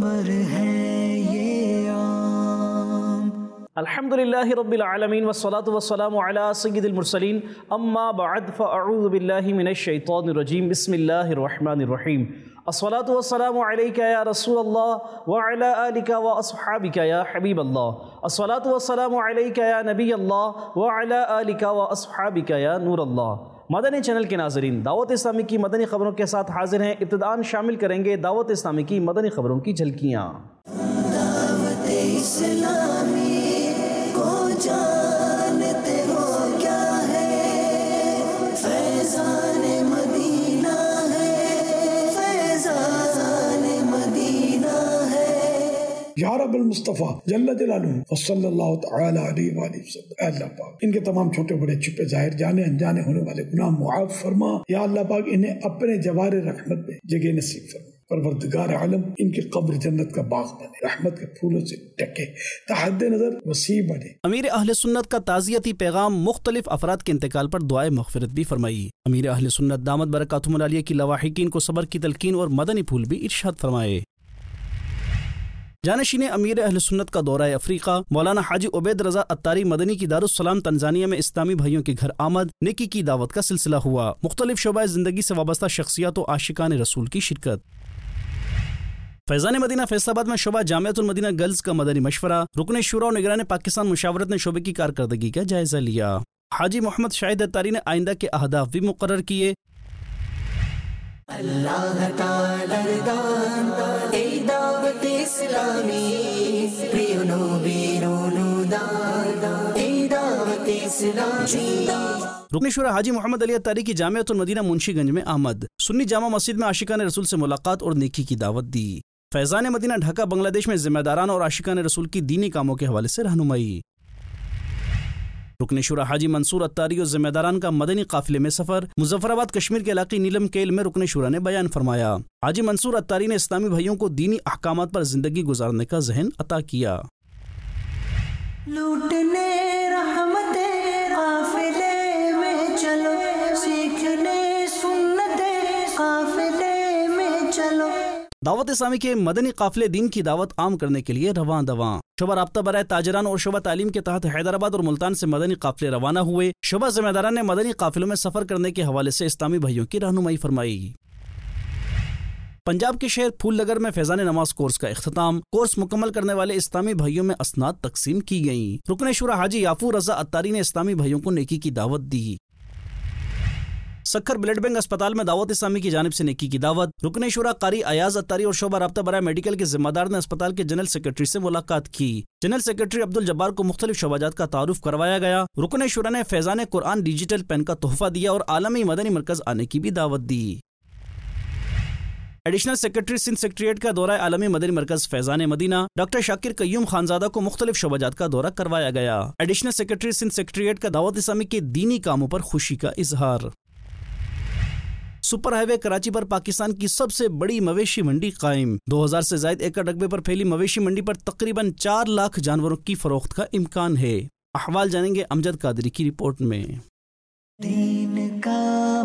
خبر ہے یہ عام۔ الحمدللہ رب العالمین والصلاة والسلام علی سید المرسلین، اما بعد فاعوذ باللہ من الشیطان الرجیم، بسم اللہ الرحمن الرحیم۔ الصلاة والسلام علیک یا رسول اللہ وعلی آلک واصحابک یا حبیب اللہ۔ الصلاة والسلام علیک یا نبی اللہ وعلی آلک واصحابک یا نور اللہ۔ مدنی چینل کے ناظرین، دعوت اسلامی کی مدنی خبروں کے ساتھ حاضر ہیں۔ ابتداءً شامل کریں گے دعوت اسلامی کی مدنی خبروں کی جھلکیاں۔ دعوت اسلامی کو جانتے ہو کیا ہے؟ فیضان مدینہ ہے، فیضان مدینہ ہے۔ یا رب المصطفیٰ جل جلالہ وصلی اللہ تعالی علیہ وآلہ وسلم، اے اللہ پاک ان کے تمام چھوٹے بڑے چھپے ظاہر جانے انجانے ہونے والے گناہ معاف فرما۔ یا اللہ پاک انہیں اپنے جوار رحمت میں جگہ نصیب فرما۔ پروردگار عالم ان کی قبر جنت کا باغ بنے، رحمت کے پھولوں سے ڈھکے، تحد نظر وسیع بنے۔ امیر اہل سنت کا تعزیتی پیغام، مختلف افراد کے انتقال پر دعائے مغفرت بھی فرمائی۔ امیر اہل سنت دامت برکاتہم العالیہ کی لواحقین کو صبر کی تلقین اور مدنی پھول بھی ارشاد فرمائے۔ جانشین امیر اہل سنت کا دورہ افریقہ، مولانا حاجی عبید رضا عطاری مدنی کی دارالسلام تنزانیہ میں اسلامی بھائیوں کے گھر آمد، نیکی کی دعوت کا سلسلہ ہوا۔ مختلف شعبۂ زندگی سے وابستہ شخصیات و عاشقان رسول کی شرکت۔ فیضان مدینہ فیصل آباد میں شعبہ جامعۃ المدینہ گرلز کا مدنی مشورہ، رکن شورا و نگران پاکستان مشاورت نے شعبے کی کارکردگی کا جائزہ لیا۔ حاجی محمد شاہد عطاری نے آئندہ کے اہداف بھی مقرر کیے۔ اللہ تعالی دان ای دعوت اسلامی پریونو بیرونو دان ای دعوت اسلامی۔ رکن شورا حاجی محمد علی عطاری کی جامعۃ المدینہ منشی گنج میں آمد، سنی جامع مسجد میں عاشقان رسول سے ملاقات اور نیکی کی دعوت دی۔ فیضان مدینہ ڈھاکہ بنگلہ دیش میں ذمہ داران اور عاشقان رسول کی دینی کاموں کے حوالے سے رہنمائی۔ رکن شورا حاجی منصور عطاری اور ذمہ داران کا مدنی قافلے میں سفر، مظفر آباد کشمیر کے علاقے نیلم کیل میں رکن شورا نے بیان فرمایا۔ حاجی منصور عطاری نے اسلامی بھائیوں کو دینی احکامات پر زندگی گزارنے کا ذہن عطا کیا۔ لوٹنے رحمت قافلے میں چلو، سیکھنے سنت قافلے میں چلو۔ دعوت اسلامی کے مدنی قافلے دین کی دعوت عام کرنے کے لیے رواں دواں۔ شعبہ رابطہ برائے تاجران اور شعبہ تعلیم کے تحت حیدرآباد اور ملتان سے مدنی قافلے روانہ ہوئے۔ شعبہ ذمہ داران نے مدنی قافلوں میں سفر کرنے کے حوالے سے اسلامی بھائیوں کی رہنمائی فرمائی۔ پنجاب کے شہر پھول نگر میں فیضان نماز کورس کا اختتام، کورس مکمل کرنے والے اسلامی بھائیوں میں اسناد تقسیم کی گئیں۔ رکن شورا حاجی یافور رضا عطاری نے اسلامی بھائیوں کو نیکی کی دعوت دی۔ سکھر بلڈ بینک اسپتال میں دعوت اسلامی کی جانب سے نیکی کی دعوت، رکن شورا قاری ایاز عطاری اور شعبہ رابطہ برائے میڈیکل کے ذمہ دار نے اسپتال کے جنرل سیکرٹری سے ملاقات کی۔ جنرل سیکرٹری عبد الجبار کو مختلف شعبہ جات کا تعارف کروایا گیا۔ رکن شورا نے فیضان قرآن ڈیجیٹل پین کا تحفہ دیا اور عالمی مدنی مرکز آنے کی بھی دعوت دی۔ ایڈیشنل سیکرٹری سندھ سیکریٹریٹ کا دورہ عالمی مدنی مرکز فیضان مدینہ، ڈاکٹر شاکر قیوم خانزادہ کو مختلف شعبہ جات کا دورہ کروایا گیا۔ ایڈیشنل سیکرٹری سندھ سیکریٹریٹ کا دعوت اسلامی کے دینی کاموں پر خوشی کا اظہار۔ سپر ہائی وے کراچی پر پاکستان کی سب سے بڑی مویشی منڈی قائم، 2000 سے زائد ایکڑ رقبے پر پھیلی مویشی منڈی پر تقریباً 4 لاکھ جانوروں کی فروخت کا امکان ہے۔ احوال جانیں گے امجد قادری کی رپورٹ میں۔ دین کا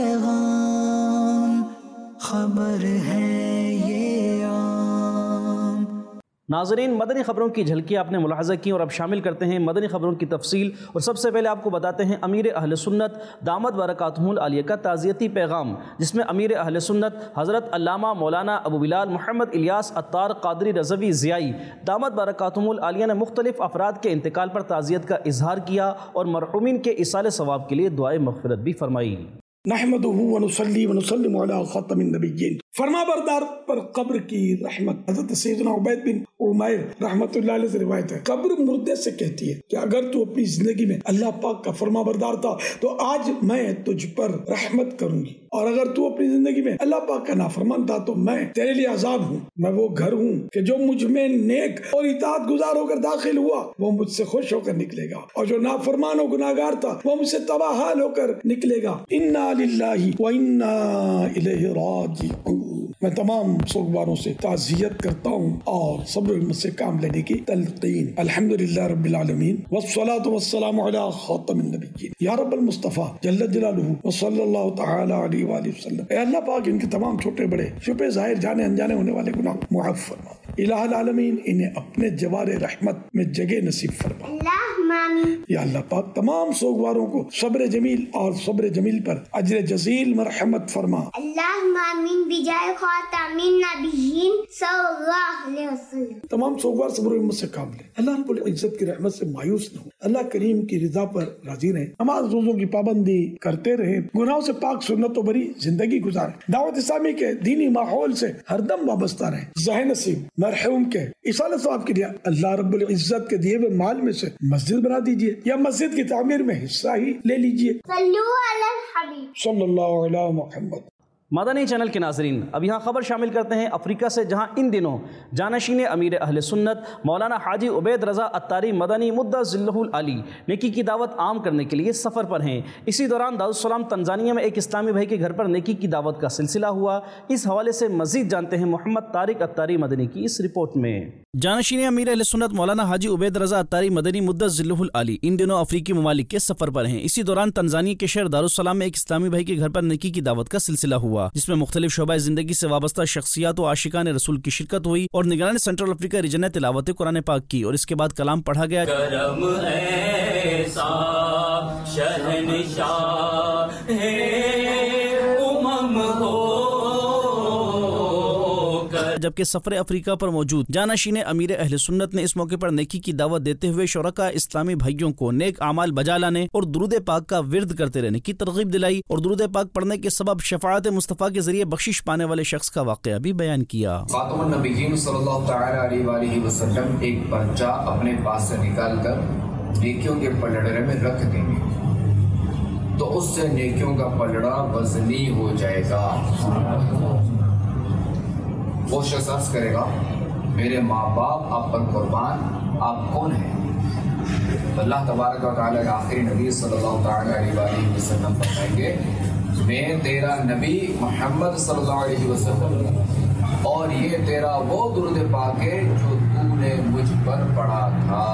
پیغام خبر ہے یہ عام۔ ناظرین، مدنی خبروں کی جھلکی آپ نے ملاحظہ کی اور اب شامل کرتے ہیں مدنی خبروں کی تفصیل، اور سب سے پہلے آپ کو بتاتے ہیں امیر اہل سنت دامت برکاتہم العالیہ کا تعزیتی پیغام، جس میں امیر اہل سنت حضرت علامہ مولانا ابو بلال محمد الیاس عطار قادری رضوی ضیائی دامت برکاتہم العالیہ نے مختلف افراد کے انتقال پر تعزیت کا اظہار کیا اور مرحومین کے ایصال ثواب کے لیے دعائے مغفرت بھی فرمائی۔ نحمدہ ونصلی ونسلم علی خاتم النبیین۔ فرما بردار پر قبر کی رحمت۔ حضرت سیدنا عبید بن عمیر رحمت اللہ علیہ سے روایت ہے، قبر مردے سے کہتی ہے کہ اگر تو اپنی زندگی میں اللہ پاک کا فرما بردار تھا تو آج میں تجھ پر رحمت کروں گی، اور اگر تو اپنی زندگی میں اللہ پاک کا نافرمان تھا تو میں تیرے لیے عذاب ہوں۔ میں وہ گھر ہوں کہ جو مجھ میں نیک اور اطاعت گزار ہو کر داخل ہوا وہ مجھ سے خوش ہو کر نکلے گا، اور جو نافرمان و گناہگار تھا وہ مجھ سے تباہ حال ہو کر نکلے گا۔ انا للہ و انا الیہ راجعون۔ میں تمام سوگواروں سے تعزیت کرتا ہوں اور صبر و ہمت سے کام لینے کی تلقین۔ الحمدللہ رب العالمین والصلاة والسلام علی خاتم النبیین۔ یا رب المصطفیٰ جل جلالہ وصلی اللہ تعالی علیہ وآلہ وسلم، اے اللہ پاک ان کے تمام چھوٹے بڑے چھپے ظاہر جانے انجانے ہونے والے گناہ معاف فرما۔ الہ العالمین انہیں اپنے جوار رحمت میں جگہ نصیب فرما. یا اللہ پاک تمام سوگواروں کو صبر جمیل اور صبر جمیل پر اجر جزیل مرحمت فرما. اللہم آمین بجائے خاتم النبیین صلی اللہ علیہ وسلم. تمام سوگوار صبر و ہمت سے کام لیں. اللہ رب العزت کی رحمت سے مایوس نہ ہو. اللہ کریم کی رضا پر راضی رہیں. نماز روزوں کی پابندی کرتے رہیں. گناہوں سے پاک سنت و بری زندگی گزاریں. دعوت اسلامی کے دینی ماحول سے ہر دم وابستہ رہیں. ذہن نصیب مرحوم کے اصالہ ثواب کے لیے اللہ رب العزت کے دیے ہوئے مال میں سے مسجد بنا دیجیے یا مسجد کی تعمیر میں حصہ ہی لے لیجیے. صلو علی الحبیب صلی اللہ علیہ محمد. مدنی چینل کے ناظرین، اب یہاں خبر شامل کرتے ہیں افریقہ سے، جہاں ان دنوں جانشین امیر اہل سنت مولانا حاجی عبید رضا عطاری مدنی مدہ ذلہ العالی نیکی کی دعوت عام کرنے کے لیے سفر پر ہیں. اسی دوران دارالسلام تنزانیہ میں ایک اسلامی بھائی کے گھر پر نیکی کی دعوت کا سلسلہ ہوا. اس حوالے سے مزید جانتے ہیں محمد طارق عطاری مدنی کی اس رپورٹ میں. جانشین امیر اہل سنت مولانا حاجی عبید رضا عطاری مدنی مدہ ذلہ العالی ان دنوں افریقی ممالک کے سفر پر ہیں. اسی دوران تنزانیہ کے شہر دارالسلام میں ایک اسلامی بھائی کے گھر پر نیکی کی دعوت کا سلسلہ ہوا، جس میں مختلف شعبہ زندگی سے وابستہ شخصیات و عاشقان رسول کی شرکت ہوئی اور نگران سینٹرل افریقہ ریجن نے تلاوت قرآن پاک کی اور اس کے بعد کلام پڑھا گیا. کرم ایسا شہنشاہ ہے امم ہو. جبکہ سفر افریقہ پر موجود جانشین امیر اہل سنت نے اس موقع پر نیکی کی دعوت دیتے ہوئے شرکاء اسلامی بھائیوں کو نیک اعمال بجا لانے اور درود پاک کا ورد کرتے رہنے کی ترغیب دلائی اور درود پاک پڑھنے کے سبب شفاعت مصطفیٰ کے ذریعے بخشش پانے والے شخص کا واقعہ بھی بیان کیا. خاتم النبیین صلی اللہ تعالی علیہ وآلہ وسلم ایک پرچہ اپنے پاس سے نکال کر نیکیوں کے پلڑے میں رکھ دیں گے تو اس سے نیکیوں کا پلڑا وزنی ہو جائے گا. وہ شخص عرض کرے گا میرے ماں باپ آپ پر قربان، آپ کون ہیں؟ اللہ تبارک و تعالیٰ کے آخری نبی صلی اللہ تعالیٰ علیہ وآلہ وسلم فرمائیں گے میں تیرا نبی محمد صلی اللہ علیہ وسلم اور یہ تیرا وہ درود پاک ہے جو تو نے مجھ پر پڑھا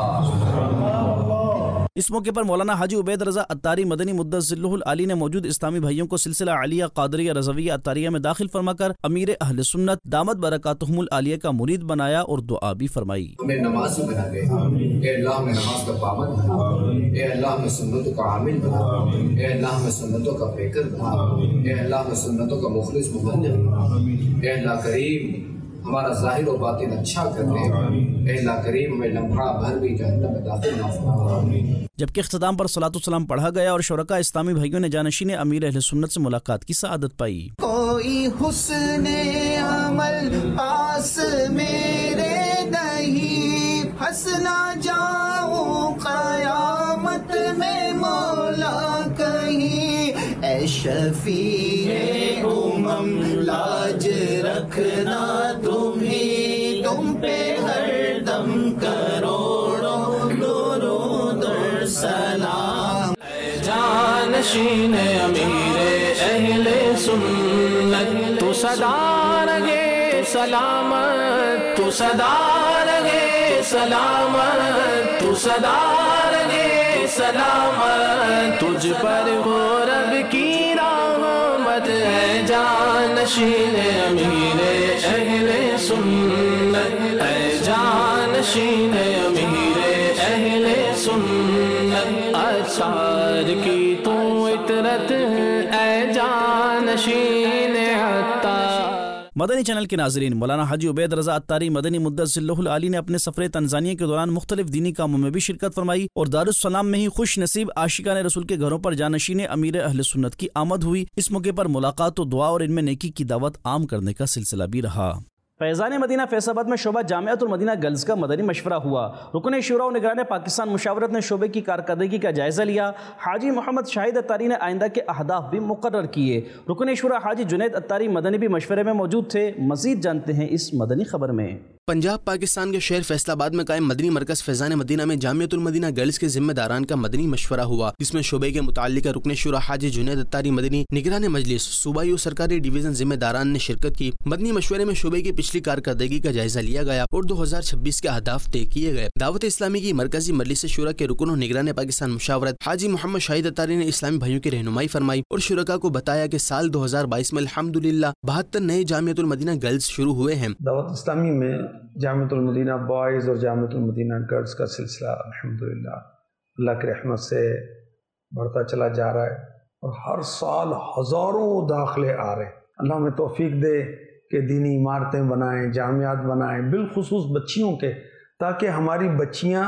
تھا. اس موقع پر مولانا حاجی عبید رضا عطاری مدنی مدہ ذلہ العالی نے موجود اسلامی بھائیوں کو سلسلہ عالیہ قادریہ رضویہ عطاریہ میں داخل فرما کر امیر اہل سنت دامت برکاتہم العالیہ کا مرید بنایا اور دعا بھی فرمائی. ہمیں نماز بنا دے، اے اللہ میں نماز کا پابند بنا، اے اللہ میں سنتوں کا عامل بنا، اے اللہ میں سنتوں کا پیکر بنا، اے اللہ میں سنتوں کا مخلص مبلغ بنا. اے اللہ کریم ہمارا ظاہر و باطن اچھا کر دے. اے اللہ کریم ہمیں لمحہ بھر بھی جہنم میں داخل نہ فرما. جبکہ اختتام پر صلاۃ والسلام پڑھا گیا اور شرکاء اسلامی بھائیوں نے جانشین امیر اہل سنت سے ملاقات کی سعادت پائی. کوئی حسن عمل پاس میرے نہیں پھنس نہ جاؤں قیامت میں مولا کہیں. اے شفیع امم لاج رکھنا تمہیں، تم پہ ہر دم کروڑوں درود و سلام. جانشین امیر اہل سنت تو صدا رہے سلامت، تو صدا رہے سلامت، تو صدا رہے سلامت. تجھ پر ہو رب کی رحمت ہے جانشین امیر اہل سنت، اے جانشین امیر اہل سنت. اچھار کی تو اطرت اے جانشین عطار. مدنی چینل کے ناظرین، مولانا حاجی عبید رضا عطاری مدنی مدہ ذلہ العالی نے اپنے سفر تنزانیہ کے دوران مختلف دینی کاموں میں بھی شرکت فرمائی اور دارالسلام میں ہی خوش نصیب عاشقان رسول کے گھروں پر جانشین امیر اہل سنت کی آمد ہوئی. اس موقع پر ملاقات و دعا اور ان میں نیکی کی دعوت عام کرنے کا سلسلہ بھی رہا. فیضان مدینہ فیصل آباد میں شعبہ جامعۃ المدینہ گرلز کا مدنی مشورہ ہوا. رکن شورا و نگران پاکستان مشاورت نے شعبے کی کارکردگی کا جائزہ لیا. حاجی محمد شاہد عطاری نے آئندہ کے اہداف بھی مقرر کیے. رکن شورا حاجی جنید عطاری مدنی بھی مشورے میں موجود تھے. مزید جانتے ہیں اس مدنی خبر میں. پنجاب پاکستان کے شہر فیصل آباد میں قائم مدنی مرکز فیضان مدینہ میں جامعۃ المدینہ گرلز کے ذمہ داران کا مدنی مشورہ ہوا، جس میں شعبے کے متعلقہ رکن شورا حاجی جنید عطاری مدنی، نگران مجلس، صوبائی و سرکاری ڈویژن ذمہ داران نے شرکت کی. مدنی مشورے میں شعبے کی پچھلی کارکردگی کا جائزہ لیا گیا اور 2026 کے اہداف طے کیے گئے. دعوت اسلامی کی مرکزی مجلس شورا کے رکن و نگران پاکستان مشاورت حاجی محمد شاہد عطاری نے اسلامی بھائیوں کی رہنمائی فرمائی اور شرکاء کو بتایا کہ سال 2022 میں الحمدللہ 72 نئے جامعۃ المدینہ گرلز شروع ہوئے ہیں. دعوت اسلامی میں جامعۃ المدینہ بوائز اور جامعۃ المدینہ گرلز کا سلسلہ الحمدللہ اللہ کی رحمت سے بڑھتا چلا جا رہا ہے، اور ہر سال ہزاروں داخلے آ رہے ہیں۔ اللہ ہمیں توفیق دے کہ دینی عمارتیں بنائیں، جامعات بنائیں، بالخصوص بچیوں کے، تاکہ ہماری بچیاں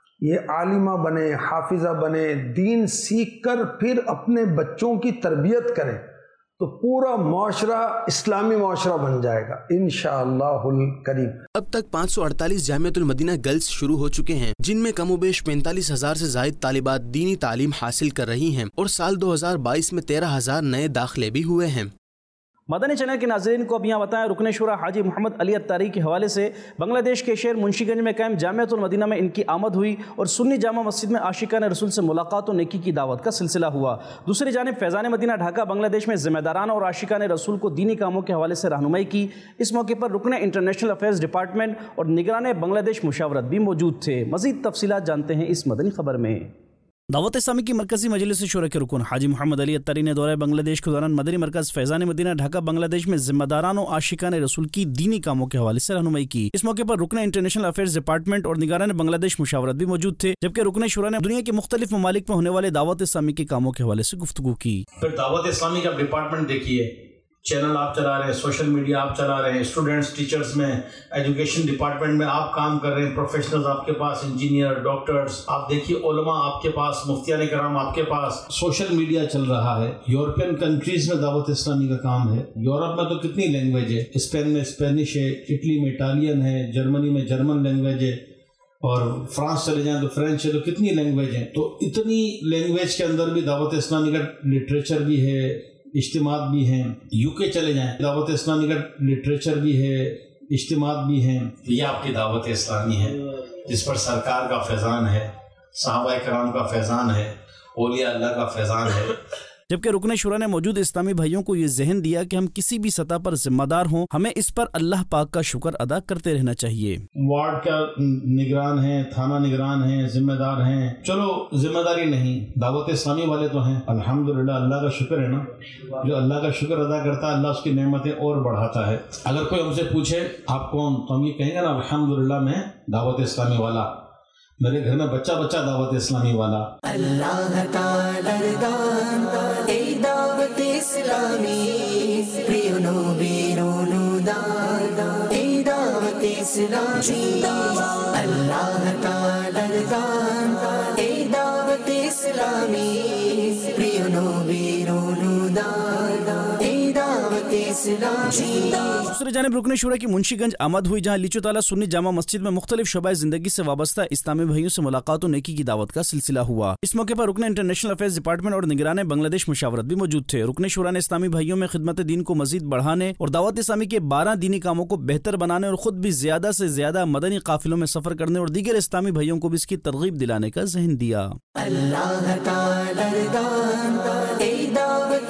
یہ عالمہ بنیں، حافظہ بنیں، دین سیکھ کر پھر اپنے بچوں کی تربیت کریں، تو پورا معاشرہ اسلامی معاشرہ بن جائے گا انشاءاللہ الکریم۔ اب تک 548 جامعۃ المدینہ گرلز شروع ہو چکے ہیں، جن میں کم و بیش 45,000 سے زائد طالبات دینی تعلیم حاصل کر رہی ہیں، اور سال 2022 میں 13,000 نئے داخلے بھی ہوئے ہیں۔ مدنی چینل کے ناظرین کو اب یہاں بتائیں، رکن شورا حاجی محمد علی اتاری کے حوالے سے بنگلہ دیش کے شہر منشی گنج میں قائم جامعۃ المدینہ میں ان کی آمد ہوئی اور سنی جامع مسجد میں عاشقان رسول سے ملاقات و نیکی کی دعوت کا سلسلہ ہوا۔ دوسری جانب فیضان مدینہ ڈھاکہ بنگلہ دیش میں ذمہ داران اور عاشقان رسول کو دینی کاموں کے حوالے سے رہنمائی کی۔ اس موقع پر رکن انٹرنیشنل افیئرز ڈپارٹمنٹ اور نگران بنگلہ دیش مشاورت بھی موجود تھے۔ مزید تفصیلات جانتے ہیں اس مدنی خبر میں۔ دعوت اسلامی کی مرکزی مجلس شورا کے رکن حاجی محمد علی اتاری نے دورہ بنگلہ دیش کے دوران مدنی مرکز فیضان مدینہ ڈھاکہ بنگلہ دیش میں ذمہ داران و عاشقان رسول کی دینی کاموں کے حوالے سے رہنمائی کی۔ اس موقع پر رکن انٹرنیشنل افیئرز ڈپارٹمنٹ اور نگران بنگلہ دیش مشاورت بھی موجود تھے، جبکہ رکن شورا نے دنیا کے مختلف ممالک میں ہونے والے دعوت اسلامی کے کاموں کے حوالے سے گفتگو کی۔ پھر دعوت اسلامی کا ڈپارٹمنٹ دیکھیے، چینل آپ چلا رہے ہیں، سوشل میڈیا آپ چلا رہے ہیں، اسٹوڈنٹس ٹیچرز میں، ایجوکیشن ڈپارٹمنٹ میں آپ کام کر رہے ہیں، پروفیشنلز آپ کے پاس، انجینئر، ڈاکٹرز، آپ دیکھیے علماء آپ کے پاس، مفتیان کرام آپ کے پاس، سوشل میڈیا چل رہا ہے، یورپین کنٹریز میں دعوت اسلامی کا کام ہے، یورپ میں تو کتنی لینگویج ہے، اسپین میں اسپینش ہے، اٹلی میں اٹالین ہے، جرمنی میں جرمن لینگویج ہے، اور فرانس چلے جائیں تو فرینچ ہے، تو کتنی لینگویج ہیں، تو اتنی لینگویج کے اندر بھی دعوت اسلامی کا لٹریچر بھی ہے، اجتماعات بھی ہیں۔ یو کے چلے جائیں، دعوت اسلامی کا لٹریچر بھی ہے، اجتماعات بھی ہیں۔ یہ آپ کی دعوت اسلامی ہے جس پر سرکار کا فیضان ہے، صحابہ کرام کا فیضان ہے، اولیاء اللہ کا فیضان ہے۔ جبکہ رکن شورا نے موجود اسلامی بھائیوں کو یہ ذہن دیا کہ ہم کسی بھی سطح پر ذمہ دار ہوں، ہمیں اس پر اللہ پاک کا شکر ادا کرتے رہنا چاہیے۔ وارڈ کا نگران ہیں، تھانہ نگران ہیں، ذمہ دار ہیں، چلو ذمہ داری نہیں، دعوت اسلامی والے تو ہیں، الحمدللہ اللہ کا شکر ہے نا، جو اللہ کا شکر ادا کرتا ہے اللہ اس کی نعمتیں اور بڑھاتا ہے۔ اگر کوئی ہم سے پوچھے آپ کون، تو ہم یہ کہیں گے نا الحمدللہ میں دعوت اسلامی والا، میرے گھر میں بچہ بچہ دعوت اسلامی والا۔ اللہ تعالی دان اے دعوت اسلامی پریونو بیرونو دان اے دعوت اسلامی، اللہ تعالی دان اے دعوت اسلامی پریونو بیرونو دان اے دعوت اسلامی۔ دوسری جانب رکن شورا کی منشی گنج آمد ہوئی، جہاں لیچو تالہ سنی جامع مسجد میں مختلف شعبۂ زندگی سے وابستہ اسلامی بھائیوں سے ملاقات و نیکی کی دعوت کا سلسلہ ہوا۔ اس موقع پر رکن انٹرنیشنل افیئرز ڈپارٹمنٹ اور نگران بنگلہ دیش مشاورت بھی موجود تھے۔ رکن شورا نے اسلامی بھائیوں میں خدمت دین کو مزید بڑھانے اور دعوت اسلامی کے 12 دینی کاموں کو بہتر بنانے اور خود بھی زیادہ سے زیادہ مدنی قافلوں میں سفر کرنے اور دیگر اسلامی بھائیوں کو بھی اس کی ترغیب دلانے کا ذہن دیا۔ اللہ تعالی دان اے دعوت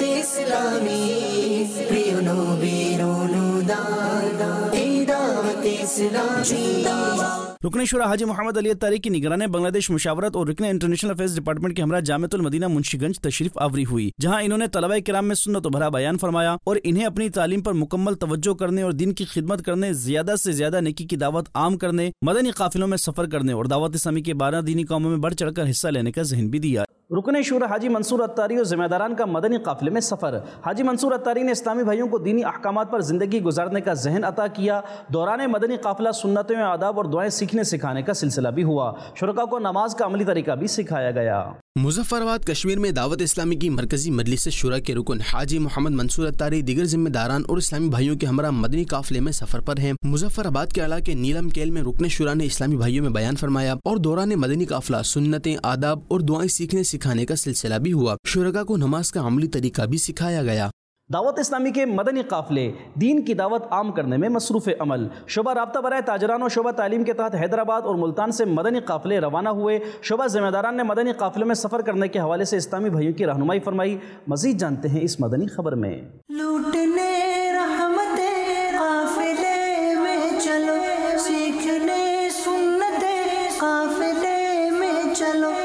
اسلامی پریونو بیرونو دان اے دعوت اسلامی۔ رکن شورا حاجی محمد علی اتاری کی نگران بنگلہ دیش مشاورت اور رکن انٹرنیشنل افیئرز ڈپارٹمنٹ کے ہمراہ جامعۃ المدینہ منشی گنج تشریف آوری ہوئی، جہاں انہوں نے طلبہ کرام میں سنت و بھرا بیان فرمایا اور انہیں اپنی تعلیم پر مکمل توجہ کرنے اور دین کی خدمت کرنے، زیادہ سے زیادہ نیکی کی دعوت عام کرنے، مدنی قافلوں میں سفر کرنے اور دعوت اسلامی کے 12 دینی کاموں میں بڑھ چڑھ کر حصہ لینے کا ذہن بھی دیا۔ رکن شورا حاجی منصور اتاری اور ذمہ داران کا مدنی قافلے میں سفر۔ حاجی منصور اتاری نے اسلامی بھائیوں کو دینی احکامات پر زندگی گزارنے کا ذہن عطا کیا۔ دوران مدنی قافلہ سنتیں، آداب اور دعائیں سیکھنے سکھانے کا سلسلہ بھی ہوا۔ شرکاء کو نماز کا عملی طریقہ بھی سکھایا گیا۔ مظفر آباد کشمیر میں دعوت اسلامی کی مرکزی مجلس شورا کے رکن حاجی محمد منصور اتاری دیگر ذمہ داران اور اسلامی بھائیوں کے ہمراہ مدنی قافلے میں سفر پر ہیں۔ مظفر آباد کے علاقے نیلم کیل میں رکن شورا نے اسلامی بھائیوں میں بیان فرمایا اور دوران مدنی قافلہ سنتیں، آداب اور دعائیں سیکھنے سکھانے کا سلسلہ بھی ہوا۔ شرکاء کو نماز کا عملی طریقہ بھی سکھایا گیا۔ دعوت اسلامی کے مدنی قافلے دین کی دعوت عام کرنے میں مصروف عمل۔ شعبہ رابطہ برائے تاجران و شعبہ تعلیم کے تحت حیدرآباد اور ملتان سے مدنی قافلے روانہ ہوئے۔ شعبہ ذمہ داران نے مدنی قافلوں میں سفر کرنے کے حوالے سے اسلامی بھائیوں کی رہنمائی فرمائی۔ مزید جانتے ہیں اس مدنی خبر میں۔ لوٹنے رحمت قافلے میں چلو، سیکھنے سنت قافلے میں چلو۔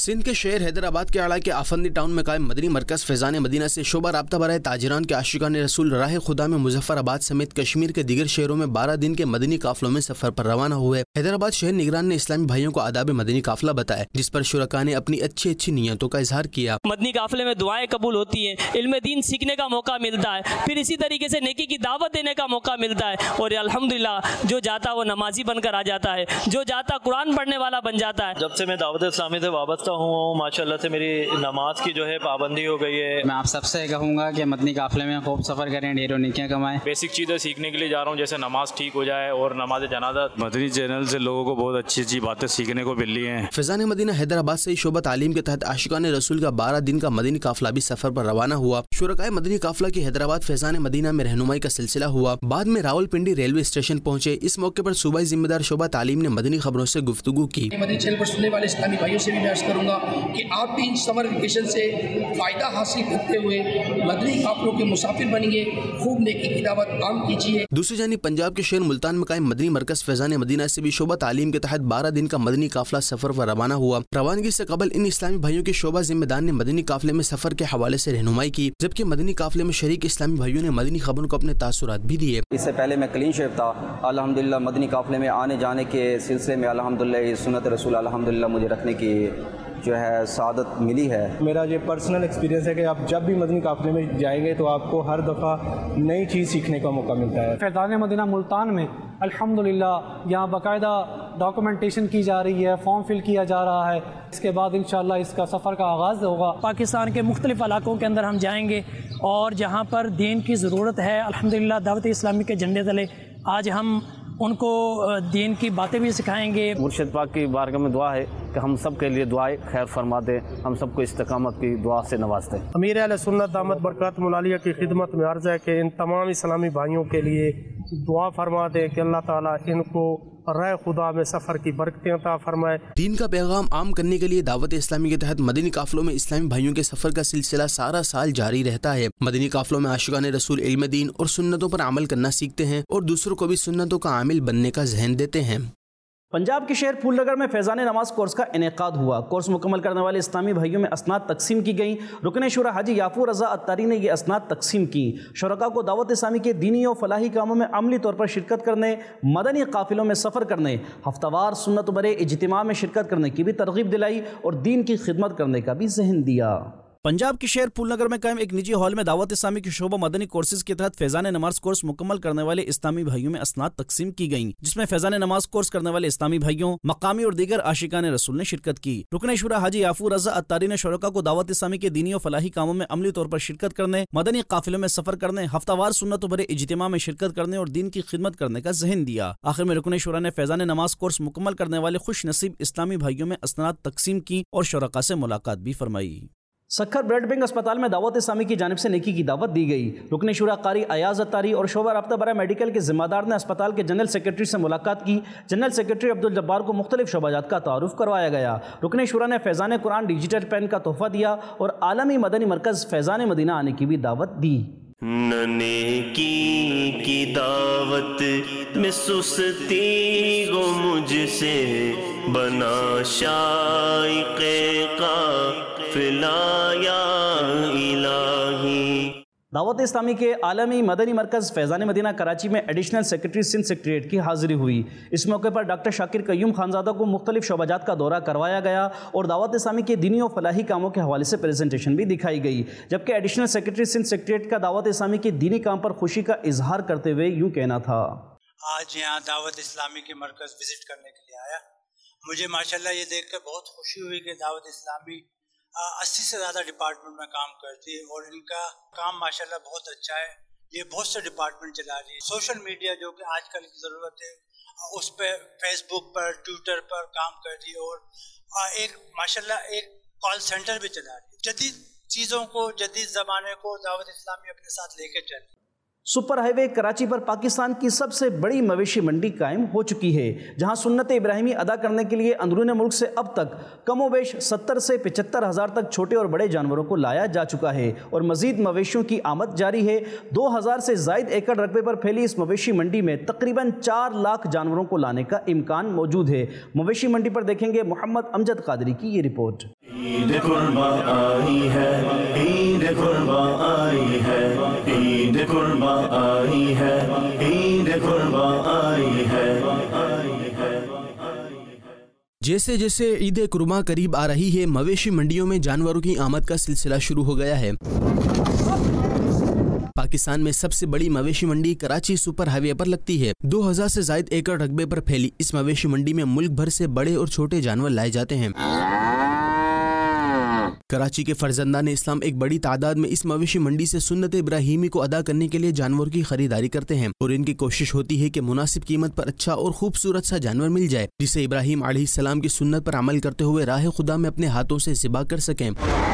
سندھ کے شہر حیدرآباد کے اڑا کے آفندی ٹاؤن میں قائم مدنی مرکز فیضان مدینہ سے شعبہ رابطہ برائے تاجران کے عاشقان رسول راہ خدا میں مظفر آباد سمیت کشمیر کے دیگر شہروں میں 12 دن کے مدنی قافلوں میں سفر پر روانہ ہوئے. حیدرآباد شہر نگران نے اسلامی بھائیوں کو آداب مدنی قافلہ بتایا، جس پر شرکاء نے اپنی اچھی نیتوں کا اظہار کیا. مدنی قافلے میں دعائیں قبول ہوتی ہیں، علم دین سیکھنے کا موقع ملتا ہے، پھر اسی طریقے سے نیکی کی دعوت دینے کا موقع ملتا ہے، اور الحمدللہ جو جاتا وہ نمازی بن کر آ جاتا ہے، جو جاتا قرآن پڑھنے والا بن جاتا ہے. جب سے میں دعوت اسلامی سے وابستہ ہوں ماشاءاللہ سے میری نماز کی جو ہے پابندی ہو گئی ہے. میں آپ سب سے کہوں گا کہ مدنی قافلے میں خوب سفر کریں، ڈھیروں نیکیاں کمائیں. بیسک چیزیں سیکھنے کے لیے جا رہا ہوں، جیسے نماز ٹھیک ہو جائے اور نماز جنازہ. مدنی چینل سے لوگوں کو بہت اچھی باتیں سیکھنے کو مل رہی ہیں. فیضان مدینہ حیدرآباد سے شعبہ تعلیم کے تحت عاشقان رسول کا 12 دن کا مدنی قافلہ بھی سفر پر روانہ ہوا. شرکائے مدنی قافلہ کی حیدرآباد فیضان مدینہ میں رہنمائی کا سلسلہ ہوا، بعد میں راولپنڈی ریلوے اسٹیشن پہنچے. اس موقع پر صوبائی ذمہ دار شعبہ تعلیم نے مدنی خبروں سے گفتگو کی. مدنی چینل پر سننے والے اسلامی بھائیوں سے بھی میں عرض کروں گا کہ آپ بھی ان سمر ویکیشن سے فائدہ حاصل کرتے ہوئے مدنی قافلوں کے مسافر بنیے، خوب نیکی کی دعوت عام کیجیے. دوسری جانب پنجاب کے شہر ملتان میں قائم مدنی مرکز فیضان مدینہ سے بھی شعبہ تعلیم کے تحت 12 دن کا مدنی قافلہ سفر پر روانہ ہوا. روانگی سے قبل ان اسلامی بھائیوں کے شعبہ ذمہ دار نے مدنی قافلے میں سفر کے حوالے سے رہنمائی کی، جبکہ مدنی قافلے میں شریک اسلامی بھائیوں نے مدنی خبروں کو اپنے تاثرات بھی دیے. اس سے پہلے میں کلین شیف تھا، الحمدللہ مدنی قافلے میں آنے جانے کے سلسلے میں الحمدللہ سنت رسول الحمدللہ مجھے رکھنے کی جو ہے سعادت ملی ہے. میرا یہ پرسنل ایکسپیرینس ہے کہ آپ جب بھی مدنی قافلے میں جائیں گے تو آپ کو ہر دفعہ نئی چیز سیکھنے کا موقع ملتا ہے. فیضان مدینہ ملتان میں الحمدللہ یہاں باقاعدہ ڈاکومنٹیشن کی جا رہی ہے، فارم فل کیا جا رہا ہے. اس کے بعد انشاءاللہ اس کا سفر کا آغاز ہوگا. پاکستان کے مختلف علاقوں کے اندر ہم جائیں گے اور جہاں پر دین کی ضرورت ہے الحمدللہ دعوت اسلامی کے جھنڈے تلے آج ہم ان کو دین کی باتیں بھی سکھائیں گے. مرشد پاک کی بارگاہ میں دعا ہے کہ ہم سب کے لیے دعائیں خیر فرما دیں، ہم سب کو استقامت کی دعا سے نواز دیں. امیر اہل سنت دامت برکاتہم العالیہ کی خدمت میں عرض ہے کہ ان تمام اسلامی بھائیوں کے لیے دعا فرما دیں کہ اللہ تعالیٰ ان کو راہ خدا میں سفر کی برکتیں عطا فرمائے. دین کا پیغام عام کرنے کے لیے دعوت اسلامی کے تحت مدنی قافلوں میں اسلامی بھائیوں کے سفر کا سلسلہ سارا سال جاری رہتا ہے. مدنی قافلوں میں عاشقان رسول علم دین اور سنتوں پر عمل کرنا سیکھتے ہیں اور دوسروں کو بھی سنتوں کا عامل بننے کا ذہن دیتے ہیں. پنجاب کے شہر پھول نگر میں فیضان نماز کورس کا انعقاد ہوا. کورس مکمل کرنے والے اسلامی بھائیوں میں اسناد تقسیم کی گئیں. رکن شورا حاجی یافور رضا اتاری نے یہ اسناد تقسیم کی. شرکاء کو دعوت اسلامی کے دینی و فلاحی کاموں میں عملی طور پر شرکت کرنے، مدنی قافلوں میں سفر کرنے، ہفتہ وار سنت برے اجتماع میں شرکت کرنے کی بھی ترغیب دلائی اور دین کی خدمت کرنے کا بھی ذہن دیا. پنجاب کے شہر پھول نگر میں قائم ایک نجی ہال میں دعوت اسلامی کے شعبہ مدنی کورسز کے تحت فیضان نماز کورس مکمل کرنے والے اسلامی بھائیوں میں اسناد تقسیم کی گئیں، جس میں فیضان نماز کورس کرنے والے اسلامی بھائیوں، مقامی اور دیگر عاشقان رسول نے شرکت کی. رکن شورا حاجی یافور رضا اتاری نے شرکاء کو دعوت اسلامی کے دینی و فلاحی کاموں میں عملی طور پر شرکت کرنے، مدنی قافلوں میں سفر کرنے، ہفتہ وار سنت و برے اجتماع میں شرکت کرنے اور دین کی خدمت کرنے کا ذہن دیا. آخر میں رکن شورا نے فیضان نماز کورس مکمل کرنے والے خوش نصیب اسلامی بھائیوں میں اسناد تقسیم کی اور شرکاء سے ملاقات بھی فرمائی. سکھر بلڈ بینک اسپتال میں دعوت اسلامی کی جانب سے نیکی کی دعوت دی گئی. رکن شورا قاری ایاز اتاری اور شعبہ رابطہ برائے میڈیکل کے ذمہ دار نے اسپتال کے جنرل سیکرٹری سے ملاقات کی. جنرل سیکرٹری عبدالجبار کو مختلف شعبہ جات کا تعارف کروایا گیا. رکن شورا نے فیضان قرآن ڈیجیٹل پین کا تحفہ دیا اور عالمی مدنی مرکز فیضان مدینہ آنے کی بھی دعوت دی. نیکی کی دعوت میں سستی گو مجھ سے بنا شائق قافلہ یا الہی. دعوت اسلامی کے عالمی مدنی مرکز فیضان مدینہ کراچی میں ایڈیشنل سیکرٹری سندھ سیکریٹریٹ کی حاضری ہوئی. اس موقع پر ڈاکٹر شاکر قیوم خانزادہ کو مختلف شعبہ جات کا دورہ کروایا گیا اور دعوت اسلامی کے دینی و فلاحی کاموں کے حوالے سے پریزنٹیشن بھی دکھائی گئی. جبکہ ایڈیشنل سیکرٹری سندھ سیکریٹریٹ کا دعوت اسلامی کے دینی کام پر خوشی کا اظہار کرتے ہوئے یوں کہنا تھا: آج یہاں دعوت اسلامی کے مرکز وزٹ کرنے کے لیے آیا. مجھے ماشاءاللہ یہ دیکھ کر بہت خوشی ہوئی کہ دعوت اسلامی 80 سے زیادہ ڈپارٹمنٹ میں کام کرتی ہے اور ان کا کام ماشاءاللہ بہت اچھا ہے. یہ بہت سے ڈپارٹمنٹ چلا رہی ہے. سوشل میڈیا جو کہ آج کل کی ضرورت ہے اس پہ فیس بک پر، ٹویٹر پر کام کر رہی ہے اور ایک ماشاءاللہ ایک کال سینٹر بھی چلا رہی ہے. جدید چیزوں کو، جدید زمانے کو دعوت اسلامی اپنے ساتھ لے کے چل رہی ہے. سپر ہائی وے کراچی پر پاکستان کی سب سے بڑی مویشی منڈی قائم ہو چکی ہے، جہاں سنت ابراہیمی ادا کرنے کے لیے اندرون ملک سے اب تک کم و بیش 70 سے 75 ہزار تک چھوٹے اور بڑے جانوروں کو لایا جا چکا ہے اور مزید مویشیوں کی آمد جاری ہے۔ 2000 سے زائد ایکڑ رقبے پر پھیلی اس مویشی منڈی میں تقریباً 4 لاکھ جانوروں کو لانے کا امکان موجود ہے۔ مویشی منڈی پر دیکھیں گے محمد امجد قادری کی یہ رپورٹ۔ عید قرباں آئی ہے، عید قرباں آئی ہے، عید قرباں آئی ہے، عید قرباں آئی ہے۔ جیسے جیسے عید قرباں قریب آ رہی ہے، مویشی منڈیوں میں جانوروں کی آمد کا سلسلہ شروع ہو گیا ہے۔ پاکستان میں سب سے بڑی مویشی منڈی کراچی سپر ہائی وے پر لگتی ہے۔ 2000 سے زائد ایکڑ رقبے پر پھیلی اس مویشی منڈی میں ملک بھر سے بڑے اور چھوٹے جانور لائے جاتے ہیں۔ کراچی کے فرزندان اسلام ایک بڑی تعداد میں اس مویشی منڈی سے سنت ابراہیمی کو ادا کرنے کے لیے جانور کی خریداری کرتے ہیں اور ان کی کوشش ہوتی ہے کہ مناسب قیمت پر اچھا اور خوبصورت سا جانور مل جائے جسے ابراہیم علیہ السلام کی سنت پر عمل کرتے ہوئے راہ خدا میں اپنے ہاتھوں سے ذبح کر سکیں۔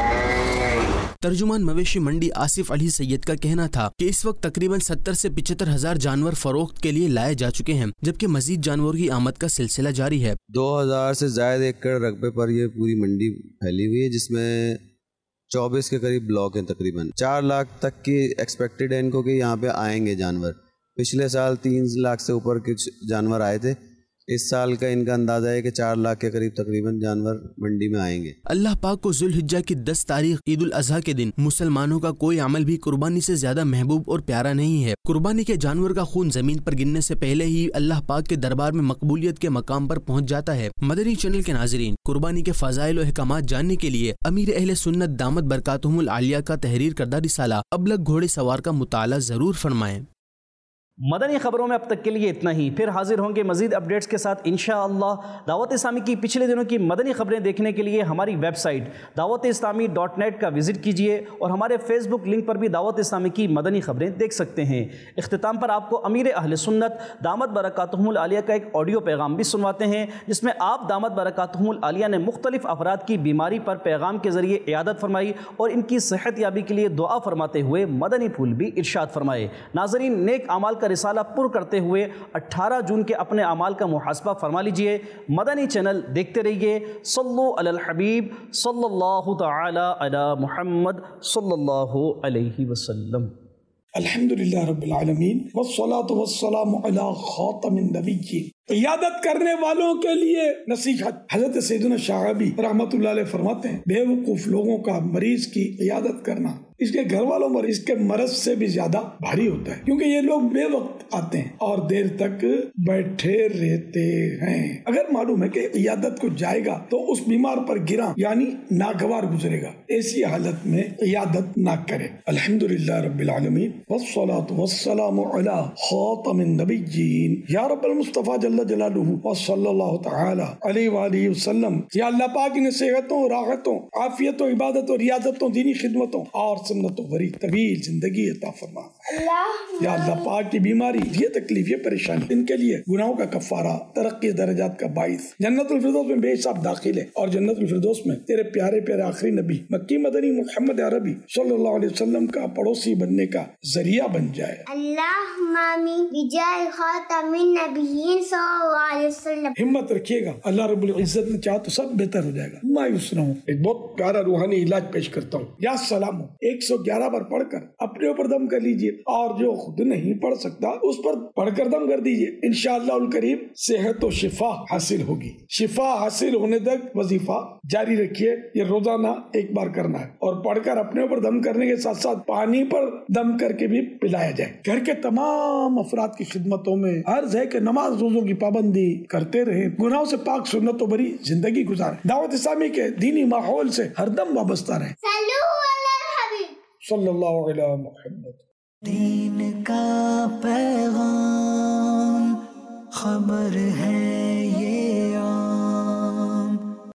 ترجمان مویشی منڈی آصف علی سید کا کہنا تھا کہ اس وقت تقریباً 70 سے 75 ہزار جانور فروخت کے لیے لائے جا چکے ہیں، جبکہ مزید جانور کی آمد کا سلسلہ جاری ہے۔ 2000 سے زائد ایکڑ رقبے پر یہ پوری منڈی پھیلی ہوئی ہے، جس میں 24 کے قریب بلاک ہیں۔ تقریباً 4 لاکھ تک کی ایکسپیکٹڈ ہے ان کو کہ یہاں پہ آئیں گے جانور۔ پچھلے سال 3 لاکھ سے اوپر کے جانور آئے تھے، اس سال کا ان کا اندازہ ہے کہ 4 لاکھ کے قریب تقریباً جانور منڈی میں آئیں گے۔ اللہ پاک کو ذوالحجہ کی 10 تاریخ عید الاضحیٰ کے دن مسلمانوں کا کوئی عمل بھی قربانی سے زیادہ محبوب اور پیارا نہیں ہے۔ قربانی کے جانور کا خون زمین پر گرنے سے پہلے ہی اللہ پاک کے دربار میں مقبولیت کے مقام پر پہنچ جاتا ہے۔ مدنی چینل کے ناظرین، قربانی کے فضائل و احکامات جاننے کے لیے امیر اہل سنت دامت برکاتہم العالیہ کا تحریر کردہ رسالہ ابلغ گھوڑے سوار کا مطالعہ ضرور فرمائیں۔ مدنی خبروں میں اب تک کے لیے اتنا ہی، پھر حاضر ہوں گے مزید اپڈیٹس کے ساتھ انشاءاللہ۔ دعوت اسلامی کی پچھلے دنوں کی مدنی خبریں دیکھنے کے لیے ہماری ویب سائٹ dawat-islami.net کا وزٹ کیجئے اور ہمارے فیس بک لنک پر بھی دعوت اسلامی کی مدنی خبریں دیکھ سکتے ہیں۔ اختتام پر آپ کو امیر اہل سنت دامت برکاتہم العالیہ کا ایک آڈیو پیغام بھی سنواتے ہیں، جس میں آپ دامت برکاتہم العالیہ نے مختلف افراد کی بیماری پر پیغام کے ذریعے عیادت فرمائی اور ان کی صحت یابی کے لیے دعا فرماتے ہوئے مدنی پھول بھی ارشاد فرمائے۔ ناظرین، نیک اعمال کا رسالہ پر کرتے ہوئے 18 جون کے اپنے اعمال کا محاسبہ فرما لیجئے۔ مدنی چینل دیکھتے رہیے۔ صلو علی الحبیب صلی اللہ تعالی علی محمد صلی اللہ علیہ وسلم۔ الحمدللہ رب العالمین والصلاة والسلام علی خاتم النبیین۔ عیادت کرنے والوں کے لیے نصیحت۔ حضرت سیدنا شعبی رحمۃ اللہ علیہ فرماتے ہیں، بے وقوف لوگوں کا مریض کی عیادت کرنا اس کے گھر والوں پر اس کے مرض سے بھی زیادہ بھاری ہوتا ہے، کیونکہ یہ لوگ بے وقت آتے ہیں اور دیر تک بیٹھے رہتے ہیں۔ اگر معلوم ہے کہ عیادت کو جائے گا تو اس بیمار پر گراں یعنی ناگوار گزرے گا، ایسی حالت میں عیادت نہ کرے۔ الحمدللہ رب العالمین والصلاة والسلام علی خاتم النبیین۔ یا رب المصطفیٰ جل جلالہ وصلی اللہ تعالی علیہ وآلہ وسلم، یا اللہ پاک نے صحتوں، راحتوں، عافیتوں، عبادتوں، ریاضتوں، دینی خدمتوں اور سنتوں بھری طویل زندگی عطا فرما۔ یا اللہ پاک کی بیماری، یہ تکلیف، یہ پریشانی، ان کے لیے گناہوں کا کفارہ، ترقی درجات کا باعث، جنت الفردوس میں بے حساب داخل ہے اور جنت الفردوس میں تیرے پیارے پیارے آخری نبی مکی مدنی محمد عربی صلی اللہ علیہ وسلم کا پڑوسی بننے کا ذریعہ بن جائے۔ اللہم آمین بجاہ خاتم النبیین صلی اللہ علیہ وسلم۔ ہمت رکھیے گا، اللہ رب العزت نے چاہا تو سب بہتر ہو جائے گا۔ مایوس نہ ہوں۔ ایک بہت پیارا روحانی علاج پیش کرتا ہوں۔ یا سلام 111 بار پڑھ کر اپنے اوپر دم کر لیجئے، اور جو خود نہیں پڑھ سکتا اس پر پڑھ کر دم کر دیجئے۔ انشاءاللہ الکریم صحت و شفا حاصل ہوگی۔ شفا حاصل ہونے تک وظیفہ جاری رکھیے، یہ روزانہ ایک بار کرنا ہے، اور پڑھ کر اپنے اوپر دم کرنے کے ساتھ ساتھ پانی پر دم کر کے بھی پلایا جائے۔ گھر کے تمام افراد کی خدمتوں میں عرض ہے کہ نماز روزوں کی پابندی کرتے رہیں، گناہوں سے پاک سنتوں بھری زندگی گزاریں، دعوت اسلامی کے دینی ماحول سے ہر دم وابستہ رہیں۔ صلی اللہ علیہ محمد۔ دین کا پیغام خبر ہے یہ